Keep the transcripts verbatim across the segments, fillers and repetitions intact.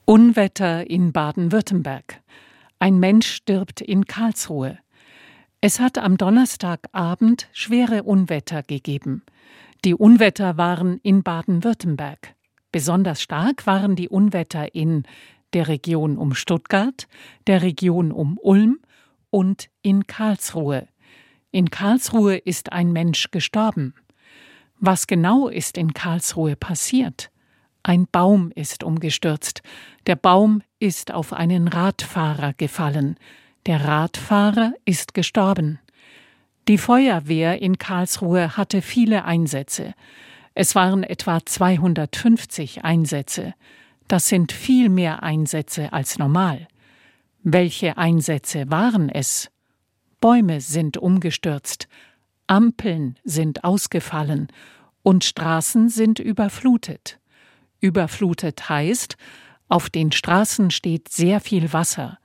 Unwetter in Baden-Württemberg. Ein Mensch stirbt in Karlsruhe. Es hat am Donnerstagabend schwere Unwetter gegeben. Die Unwetter waren in Baden-Württemberg. Besonders stark waren die Unwetter in der Region um Stuttgart, der Region um Ulm und in Karlsruhe. In Karlsruhe ist ein Mensch gestorben. Was genau ist in Karlsruhe passiert? Ein Baum ist umgestürzt. Der Baum ist auf einen Radfahrer gefallen. Der Radfahrer ist gestorben. Die Feuerwehr in Karlsruhe hatte viele Einsätze. Es waren etwa zweihundertfünfzig Einsätze. Das sind viel mehr Einsätze als normal. Welche Einsätze waren es? Bäume sind umgestürzt, Ampeln sind ausgefallen und Straßen sind überflutet. Überflutet heißt, auf den Straßen steht sehr viel Wasser.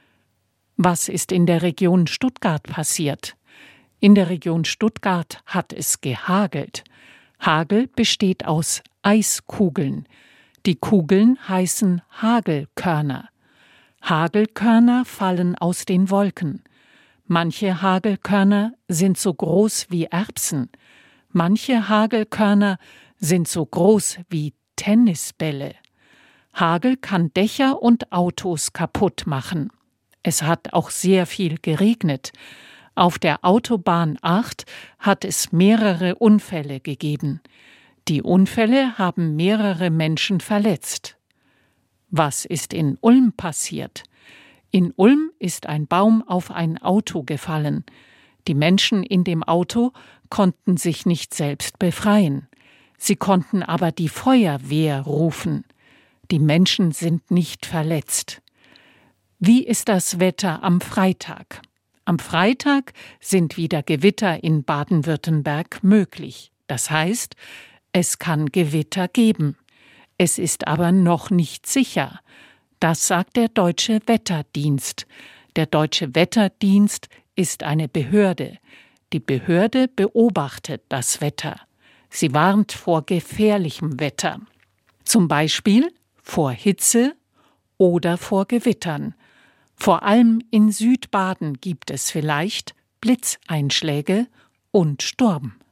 Was ist in der Region Stuttgart passiert? In der Region Stuttgart hat es gehagelt. Hagel besteht aus Eiskugeln. Die Kugeln heißen Hagelkörner. Hagelkörner fallen aus den Wolken. Manche Hagelkörner sind so groß wie Erbsen. Manche Hagelkörner sind so groß wie Tennisbälle. Hagel kann Dächer und Autos kaputt machen. Es hat auch sehr viel geregnet. Auf der Autobahn acht hat es mehrere Unfälle gegeben. Die Unfälle haben mehrere Menschen verletzt. Was ist in Ulm passiert? In Ulm ist ein Baum auf ein Auto gefallen. Die Menschen in dem Auto konnten sich nicht selbst befreien. Sie konnten aber die Feuerwehr rufen. Die Menschen sind nicht verletzt. Wie ist das Wetter am Freitag? Am Freitag sind wieder Gewitter in Baden-Württemberg möglich. Das heißt, es kann Gewitter geben. Es ist aber noch nicht sicher. Das sagt der Deutsche Wetterdienst. Der Deutsche Wetterdienst ist eine Behörde. Die Behörde beobachtet das Wetter. Sie warnt vor gefährlichem Wetter. Zum Beispiel vor Hitze oder vor Gewittern. Vor allem in Südbaden gibt es vielleicht Blitzeinschläge und Sturm.